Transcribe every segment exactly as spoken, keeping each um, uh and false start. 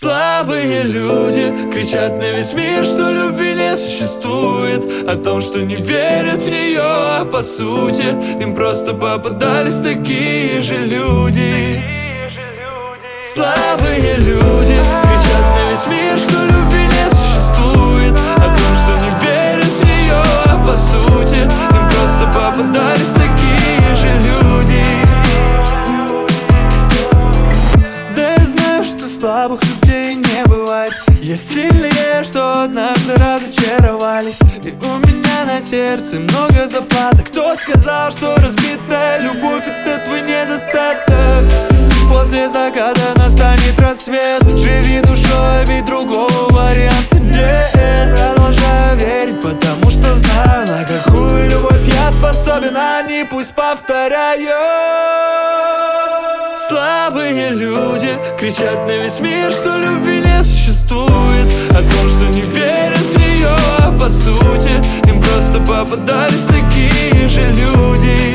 Слабые люди кричат на весь мир, что любви не существует, о том, что не верят в нее, а по сути им просто попадались такие же люди. Слабые люди кричат на весь мир, что любви не существует, о том, что не верят в нее, а по сути им просто попадались такие же люди. Да я знаю, что слабых людей не бывает, есть сильные, что однажды разочаровались. И у меня на сердце много заплаток. Кто сказал, что разбитая любовь — это твой недостаток? После заката настанет рассвет, живи душой, ведь другого варианта нет. Продолжаю верить, потому что знаю, на какую любовь я способен, они пусть повторяют. Слабые люди кричат на весь мир, что любви не существует, о том, что не верят в нее, а по сути им просто попадались такие же люди.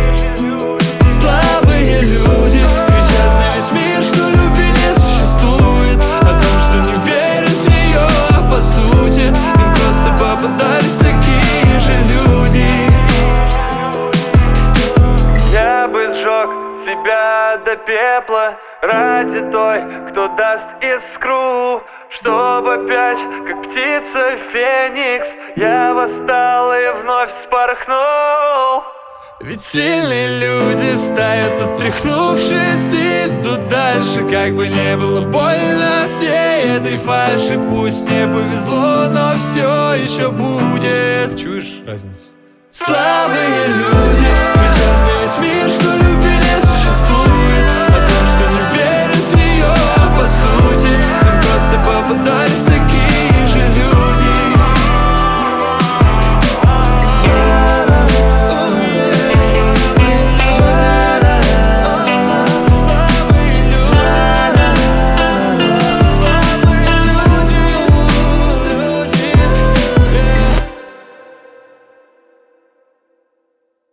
Слабые люди кричат на весь мир, что любви не существует, о том, что не верят в нее, а по сути им просто попадались такие же люди. Я бы сжег себя до пепла ради той, кто даст искру, чтобы опять, как птица Феникс, я восстал и вновь вспорхнул. Ведь сильные люди встают, отряхнувшись, и идут дальше, как бы не было больно всей этой фальши. Пусть не повезло, но все еще будет. Чуешь разницу? Слабые люди кричат на весь мир, что любви не существует,